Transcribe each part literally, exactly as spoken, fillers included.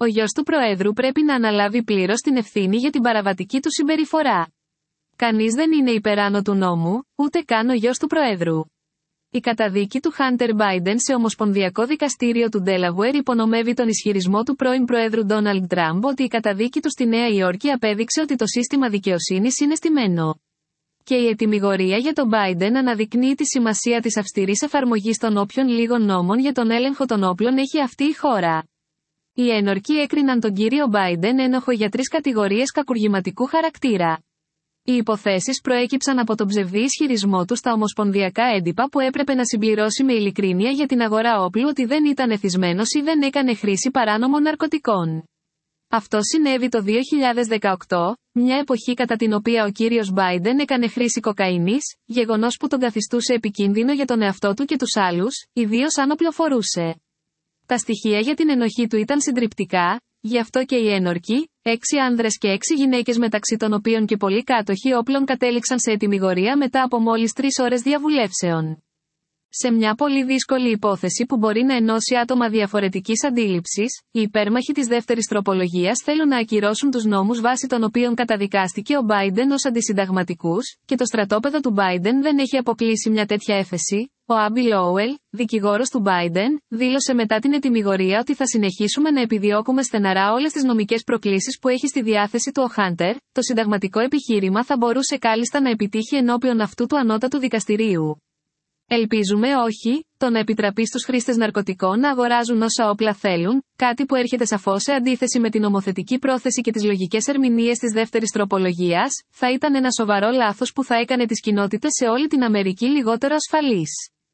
Ο γιος του Προέδρου πρέπει να αναλάβει πλήρως την ευθύνη για την παραβατική του συμπεριφορά. Κανείς δεν είναι υπεράνω του νόμου, ούτε καν ο γιος του Προέδρου. Η καταδίκη του Hunter Biden σε Ομοσπονδιακό Δικαστήριο του Delaware υπονομεύει τον ισχυρισμό του πρώην Προέδρου Donald Trump ότι η καταδίκη του στη Νέα Υόρκη απέδειξε ότι το σύστημα δικαιοσύνης είναι στημένο. Και η ετυμηγορία για τον Biden αναδεικνύει τη σημασία της αυστηρής εφαρμογής των όποιων λίγων νόμων για τον έλεγχο των όπλων έχει αυτή η χώρα. Οι ένορκοι έκριναν τον κύριο Biden ένοχο για τρεις κατηγορίες κακουργηματικού χαρακτήρα. Οι υποθέσεις προέκυψαν από τον ψευδή ισχυρισμό του στα ομοσπονδιακά έντυπα που έπρεπε να συμπληρώσει με ειλικρίνεια για την αγορά όπλου ότι δεν ήταν εθισμένος ή δεν έκανε χρήση παράνομων ναρκωτικών. Αυτό συνέβη το δύο χιλιάδες δεκαοκτώ, μια εποχή κατά την οποία ο κύριος Biden έκανε χρήση κοκαίνης, γεγονός που τον καθιστούσε επικίνδυνο για τον εαυτό του και τους άλλους, ιδίως αν οπλοφορούσε. Τα στοιχεία για την ενοχή του ήταν συντριπτικά, γι' αυτό και οι ένορκοι, έξι άνδρες και έξι γυναίκες μεταξύ των οποίων και πολλοί κάτοχοι όπλων κατέληξαν σε ετυμηγορία μετά από μόλις τρεις ώρες διαβουλεύσεων. Σε μια πολύ δύσκολη υπόθεση που μπορεί να ενώσει άτομα διαφορετικής αντίληψης, οι υπέρμαχοι της δεύτερης τροπολογίας θέλουν να ακυρώσουν τους νόμους βάσει των οποίων καταδικάστηκε ο Biden ως αντισυνταγματικούς, και το στρατόπεδο του Biden δεν έχει αποκλείσει μια τέτοια έφεση. Ο Άμπι Λόουελ, δικηγόρος του Biden, δήλωσε μετά την ετυμηγορία ότι θα συνεχίσουμε να επιδιώκουμε στεναρά όλες τις νομικές προκλήσεις που έχει στη διάθεση του ο Hunter. Το συνταγματικό επιχείρημα θα μπορούσε κάλλιστα να επιτύχει ενώπιον αυτού του ανώτατου δικαστηρίου. Ελπίζουμε όχι, το να επιτραπεί στους χρήστες ναρκωτικών να αγοράζουν όσα όπλα θέλουν, κάτι που έρχεται σαφώς σε αντίθεση με την νομοθετική πρόθεση και τις λογικές ερμηνείες της δεύτερης τροπολογίας, θα ήταν ένα σοβαρό λάθος που θα έκανε τις κοινότητες σε όλη την Αμερική λιγότερο ασφαλείς.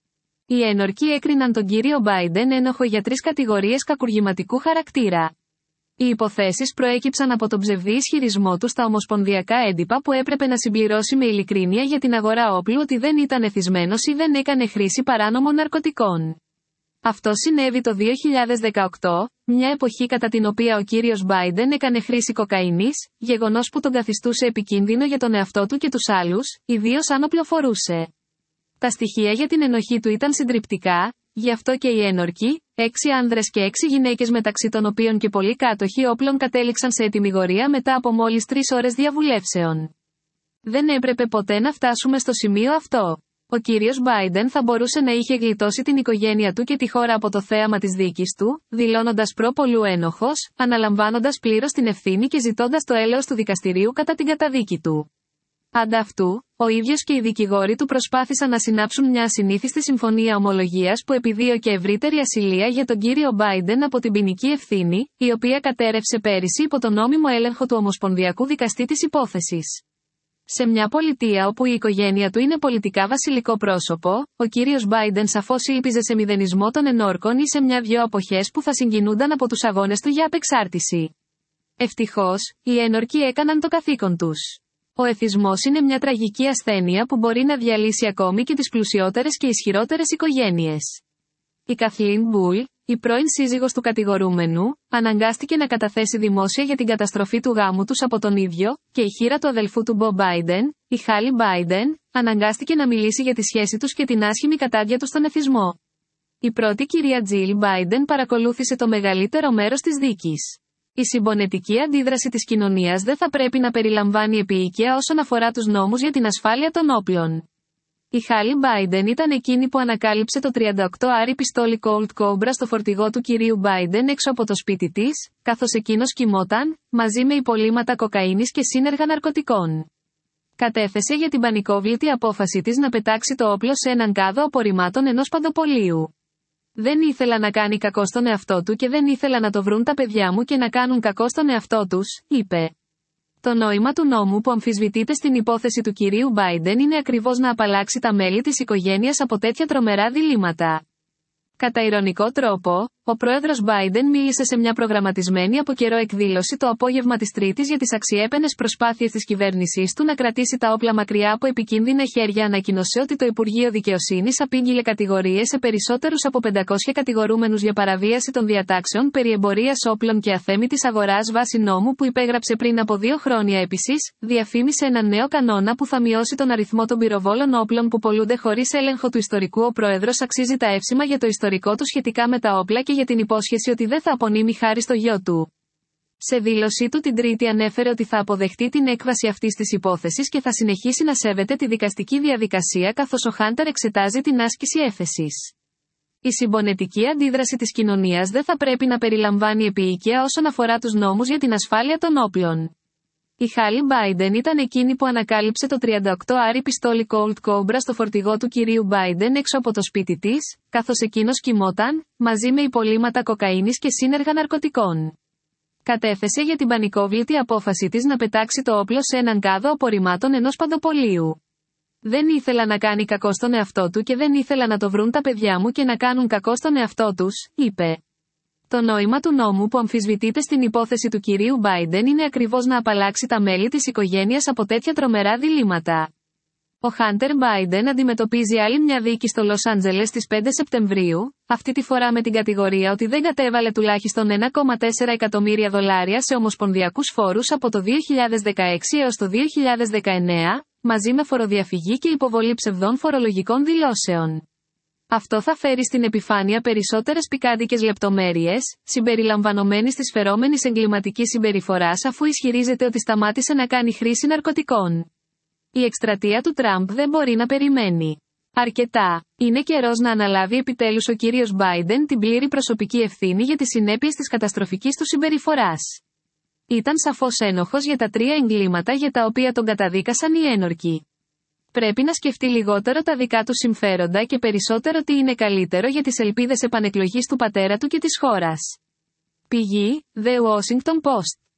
Οι ένορκοι έκριναν τον κύριο Biden ένοχο για τρεις κατηγορίες κακουργηματικού χαρακτήρα. Οι υποθέσεις προέκυψαν από τον ψευδή ισχυρισμό του στα ομοσπονδιακά έντυπα που έπρεπε να συμπληρώσει με ειλικρίνεια για την αγορά όπλου ότι δεν ήταν εθισμένος ή δεν έκανε χρήση παράνομων ναρκωτικών. Αυτό συνέβη το δύο χιλιάδες δεκαοκτώ, μια εποχή κατά την οποία ο κύριος Biden έκανε χρήση κοκαίνης, γεγονός που τον καθιστούσε επικίνδυνο για τον εαυτό του και τους άλλους, ιδίως αν οπλοφορούσε. Τα στοιχεία για την ενοχή του ήταν συντριπτικά, γι' αυτό και οι ένορκοι, έξι άνδρες και έξι γυναίκες μεταξύ των οποίων και πολλοί κάτοχοι όπλων κατέληξαν σε ετυμηγορία μετά από μόλις τρεις ώρες διαβουλεύσεων. Δεν έπρεπε ποτέ να φτάσουμε στο σημείο αυτό. Ο κύριος Biden θα μπορούσε να είχε γλιτώσει την οικογένεια του και τη χώρα από το θέαμα της δίκης του, δηλώνοντας προ πολλού ένοχος, αναλαμβάνοντας πλήρως την ευθύνη και ζητώντας το έλεος του δικαστηρίου κατά την καταδίκη του. Ανταυτού, ο ίδιος και οι δικηγόροι του προσπάθησαν να συνάψουν μια ασυνήθιστη συμφωνία ομολογίας που επιδίωκε ευρύτερη ασυλία για τον κύριο Biden από την ποινική ευθύνη, η οποία κατέρευσε πέρυσι υπό τον νόμιμο έλεγχο του Ομοσπονδιακού Δικαστή της υπόθεσης. Σε μια πολιτεία όπου η οικογένεια του είναι πολιτικά βασιλικό πρόσωπο, ο κύριος Biden σαφώς ήλπιζε σε μηδενισμό των ενόρκων ή σε μια-δυο αποχές που θα συγκινούνταν από τους αγώνες του για απεξάρτηση. Ευτυχώς, οι ένορκοι έκαναν το καθήκον τους. Ο εθισμός είναι μια τραγική ασθένεια που μπορεί να διαλύσει ακόμη και τις πλουσιότερες και ισχυρότερες οικογένειες. Η Καθλίν Μπουλ, η πρώην σύζυγος του κατηγορούμενου, αναγκάστηκε να καταθέσει δημόσια για την καταστροφή του γάμου τους από τον ίδιο, και η χήρα του αδελφού του Μπο Μπάιντεν, η Χάλι Μπάιντεν, αναγκάστηκε να μιλήσει για τη σχέση τους και την άσχημη κατάδια τους στον εθισμό. Η πρώτη κυρία Τζιλ Μπάιντεν παρακολούθησε το μεγαλύτερο μέρος της δίκης. Η συμπονετική αντίδραση της κοινωνίας δεν θα πρέπει να περιλαμβάνει επίοικια όσον αφορά τους νόμους για την ασφάλεια των όπλων. Η Χάλι Μπάιντεν ήταν εκείνη που ανακάλυψε το τριάντα οκτώ άρι πιστόλι Colt Cobra στο φορτηγό του κυρίου Μπάιντεν έξω από το σπίτι της, καθώς εκείνος κοιμόταν, μαζί με υπολείμματα κοκαίνης και σύνεργα ναρκωτικών. Κατέθεσε για την πανικόβλητη απόφαση της να πετάξει το όπλο σε έναν κάδο απορριμμάτων ενός παντοπολίου. Δεν ήθελα να κάνει κακό στον εαυτό του και δεν ήθελα να το βρουν τα παιδιά μου και να κάνουν κακό στον εαυτό τους, είπε. Το νόημα του νόμου που αμφισβητείται στην υπόθεση του κυρίου Μπάιντεν είναι ακριβώς να απαλλάξει τα μέλη της οικογένειας από τέτοια τρομερά διλήμματα. Κατά ειρωνικό τρόπο, ο πρόεδρος Μπάιντεν μίλησε σε μια προγραμματισμένη από καιρό εκδήλωση το απόγευμα της Τρίτης για τις αξιέπαινες προσπάθειες της κυβέρνησής του να κρατήσει τα όπλα μακριά από επικίνδυνα χέρια. Ανακοίνωσε ότι το Υπουργείο Δικαιοσύνης απήγγειλε κατηγορίες σε περισσότερους από πεντακόσιους κατηγορούμενους για παραβίαση των διατάξεων περί εμπορίας όπλων και αθέμητης αγοράς βάσει νόμου που υπέγραψε πριν από δύο χρόνια. Επίσης, διαφήμισε έναν νέο κανόνα που θα μειώσει τον αριθμό των πυροβόλων όπλων που πωλούνται χωρίς έλεγχο του ιστορικού. Ο πρόεδρος αξίζει τα εύσημα για το ιστορικό του σχετικά με τα όπλα και για την υπόσχεση ότι δεν θα απονείμει χάρη στο γιο του. Σε δήλωσή του την Τρίτη ανέφερε ότι θα αποδεχτεί την έκβαση αυτής της υπόθεσης και θα συνεχίσει να σέβεται τη δικαστική διαδικασία καθώς ο Χάντερ εξετάζει την άσκηση έφεσης. Η συμπονετική αντίδραση της κοινωνίας δεν θα πρέπει να περιλαμβάνει επίοικια όσον αφορά τους νόμους για την ασφάλεια των όπλων. Η Χάλι Μπάιντεν ήταν εκείνη που ανακάλυψε το τριάντα οκτώ άρι πιστόλι Colt Cobra στο φορτηγό του κυρίου Μπάιντεν έξω από το σπίτι της, καθώς εκείνος κοιμόταν, μαζί με υπολείμματα κοκαίνης και σύνεργα ναρκωτικών. Κατέθεσε για την πανικόβλητη απόφαση της να πετάξει το όπλο σε έναν κάδο απορριμμάτων ενός παντοπολίου. «Δεν ήθελα να κάνει κακό στον εαυτό του και δεν ήθελα να το βρουν τα παιδιά μου και να κάνουν κακό στον εαυτό τους», είπε. Το νόημα του νόμου που αμφισβητείται στην υπόθεση του κυρίου Μπάιντεν είναι ακριβώς να απαλλάξει τα μέλη της οικογένειας από τέτοια τρομερά διλήμματα. Ο Χάντερ Μπάιντεν αντιμετωπίζει άλλη μια δίκη στο Λος Άντζελες στις πέντε Σεπτεμβρίου, αυτή τη φορά με την κατηγορία ότι δεν κατέβαλε τουλάχιστον ένα κόμμα τέσσερα εκατομμύρια δολάρια σε ομοσπονδιακούς φόρους από το δύο χιλιάδες δεκαέξι έως το δύο χιλιάδες δεκαεννέα, μαζί με φοροδιαφυγή και υποβολή ψευδών φορολογικών δηλώσεων. Αυτό θα φέρει στην επιφάνεια περισσότερες πικάντικες λεπτομέρειες, συμπεριλαμβανομένης της φερόμενης εγκληματικής συμπεριφοράς αφού ισχυρίζεται ότι σταμάτησε να κάνει χρήση ναρκωτικών. Η εκστρατεία του Τραμπ δεν μπορεί να περιμένει αρκετά. Είναι καιρός να αναλάβει επιτέλους ο κύριος Μπάιντεν την πλήρη προσωπική ευθύνη για τις συνέπειες της καταστροφικής του συμπεριφοράς. Ήταν σαφώς ένοχος για τα τρία εγκλήματα για τα οποία τον καταδίκασαν οι ένορκοι. Πρέπει να σκεφτεί λιγότερο τα δικά του συμφέροντα και περισσότερο τι είναι καλύτερο για τις ελπίδες επανεκλογής του πατέρα του και της χώρας. Πηγή: The Washington Post.